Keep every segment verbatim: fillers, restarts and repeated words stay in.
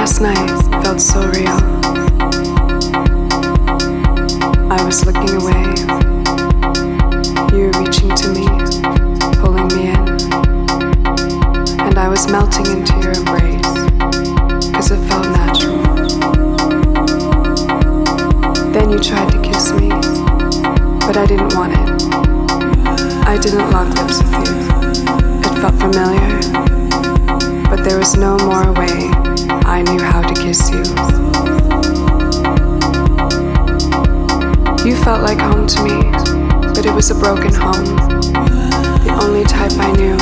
Last night felt so real. I was looking away. You were reaching to me, pulling me in. And I was melting into your embrace, cause it felt natural. Then you tried to kiss me, but I didn't want it. I didn't lock lips with you. It felt familiar, but there was no more way I knew how to kiss you. You felt like home to me, but it was a broken home. The only type I knew.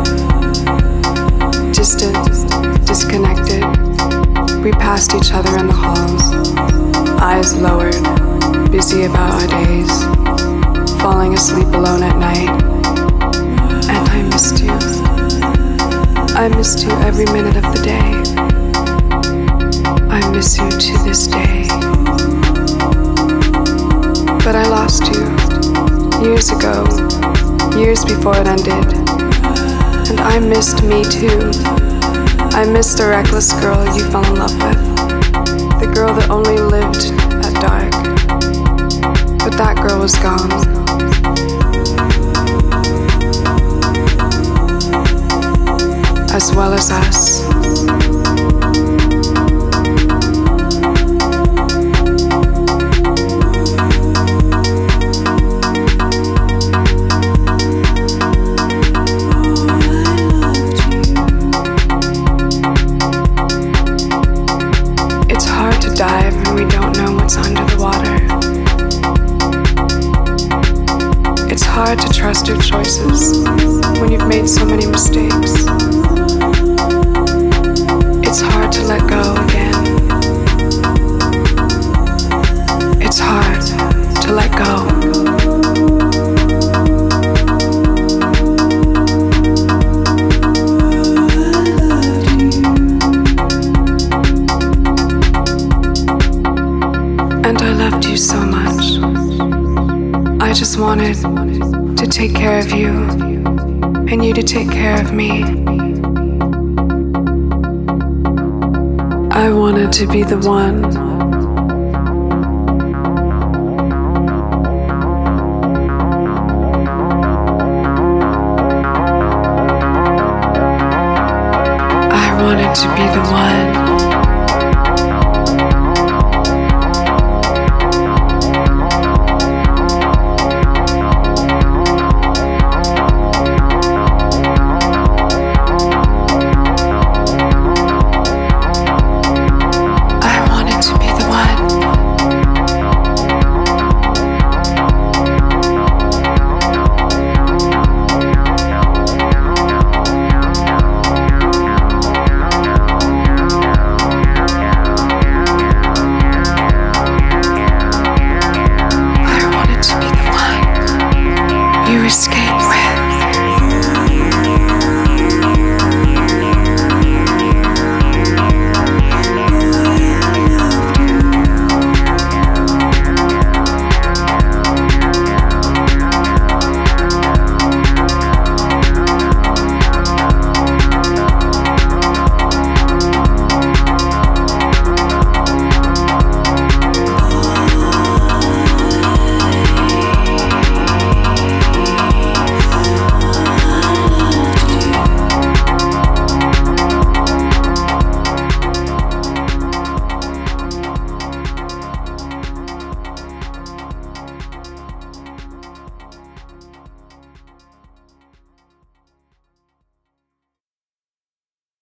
Distant, disconnected. We passed each other in the halls, eyes lowered, busy about our days, falling asleep alone at night. And I missed you. I missed you every minute of the day. I miss you to this day. But I lost you years ago, years before it ended. And I missed me too. I missed the reckless girl you fell in love with, the girl that only lived at dark. But that girl was gone. As well as us. It's hard to dive when we don't know what's under the water. It's hard to trust your choices when you've made so many mistakes. It's hard to let go again. It's hard to let go. And I loved you so much. I just wanted to take care of you, and you to take care of me. I wanted to be the one. I wanted to be the one.